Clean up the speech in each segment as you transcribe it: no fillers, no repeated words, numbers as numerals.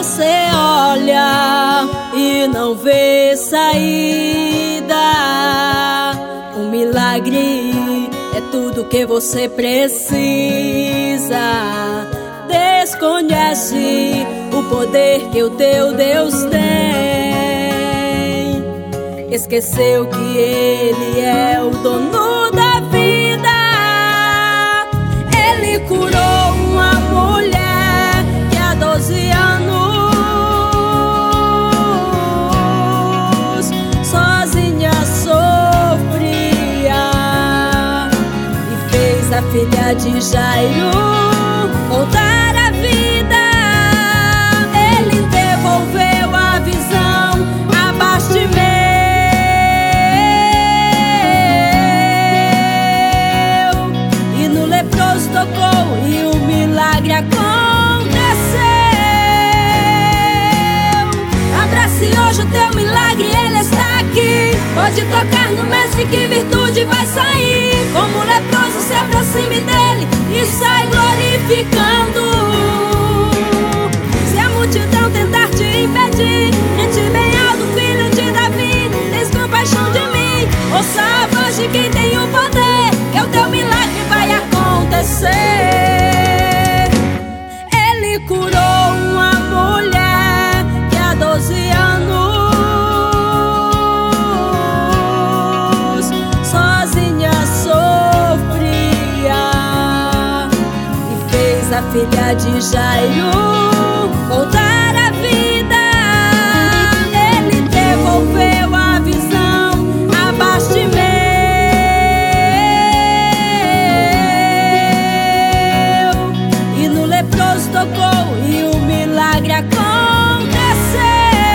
você olha e não vê saída. Um milagre é tudo que você precisa. Desconhece o poder que o teu Deus tem. Esqueceu que Ele é o dono da vida. Ele curou uma mulher que há 12 anos sozinha sofria, e fez a filha de Jairo voltar à vida. Ele devolveu a visão, abasteceu e no leproso tocou e o milagre aconteceu. Abrace hoje o teu milagre, ele está aqui. Pode tocar no mestre que virtude vai sair. Como o leproso, se aproxime dele e sai glorificando. Se a multidão tentar te impedir, grite bem alto, filho de Davi, tens compaixão de mim. Ouça a voz de quem tem o poder, que o teu milagre vai acontecer. Ele curou uma mulher que há 12 anos sozinha sofria, e fez a filha de Jairo voltar à vida. Ele devolveu a visão, abasteceu e no leproso tocou e o milagre aconteceu.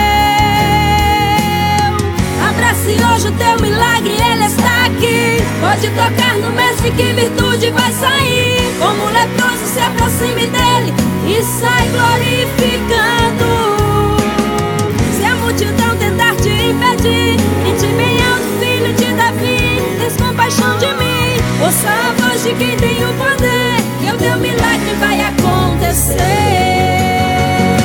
Abrace hoje o teu milagre, ele está aqui. Pode tocar no mestre que virtude vai sair. Como o leproso, se aproxime dele e sai glorificando. Se a multidão tentar te impedir, grite bem alto, filho de Davi, tens compaixão de mim. Ouça a voz de quem tem o poder, que o teu milagre vai acontecer.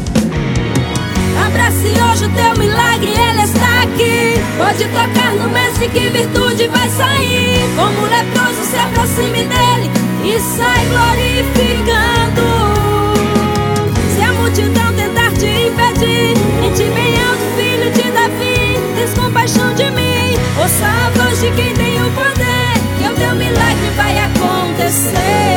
Abrace hoje o teu milagre, ele está aqui. Pode tocar no mestre que virtude vai sair. Como o leproso, se aproxime dele e sai glorificando. Se a multidão tentar te impedir, grite bem alto, filho de Davi, tens compaixão de mim. Ouça a voz de quem tem o poder, que o teu milagre vai acontecer.